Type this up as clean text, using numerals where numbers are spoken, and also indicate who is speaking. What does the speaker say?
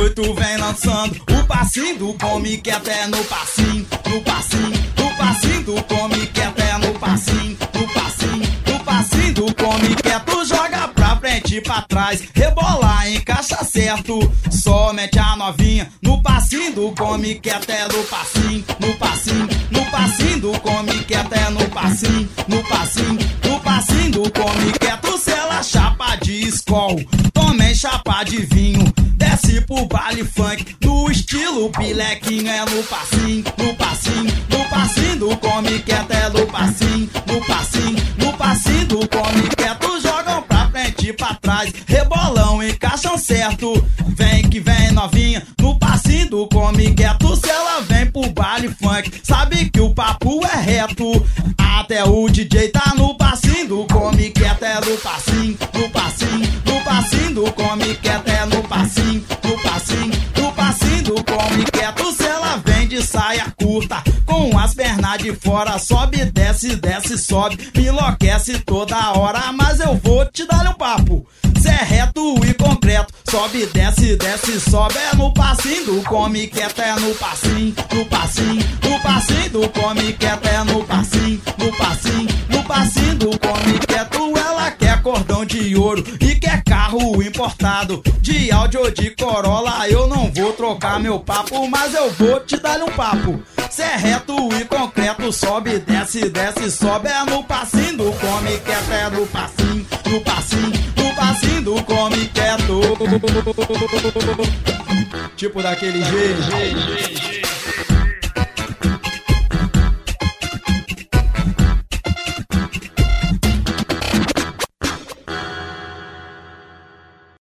Speaker 1: 18 vem lançando o passinho do come que até no passinho, no passinho, no passinho do come que até no passinho, no passinho, no passinho do come que tu joga pra frente e pra trás, rebolar, encaixa certo, só mete a novinha no passinho do come que até no passinho, no passinho, no passinho do come que até no passinho, no passinho, no passinho do come que tu sela chapa de escol, também chapa de vinho, desce pro baile funk, no estilo pilequinho é no passinho, no passinho, no passinho do come que até no passinho, no passinho, no passinho do come que tu jogam pra frente e pra trás, rebolão, encaixam certo, vem que vem novinha, no passinho do come que tu se ela vem pro baile funk, sabe que o papo é reto, até o DJ tá no passinho do come que até no passinho, no passinho, no passinho do come que até no passinho, no passinho, no passinho do come que tu se ela vem de saia curta, com as pernas de fora, sobe, desce, desce, sobe, me enlouquece toda hora, mas eu vou te dar um papo, cê é reto e concreto, sobe, desce, desce, sobe, é no passinho do come que até no passinho, no passinho, no passinho do come que até no passinho, no passinho, no passinho do come que tu ela quer cordão de ouro e quer carro importado, de Audi ou de Corolla, eu não vou trocar meu papo, mas eu vou te dar um papo, cê é reto e concreto, sobe, desce, desce, sobe, é no passinho do come que até no passinho, no passinho, no passinho do come que tu, tipo daquele jeito.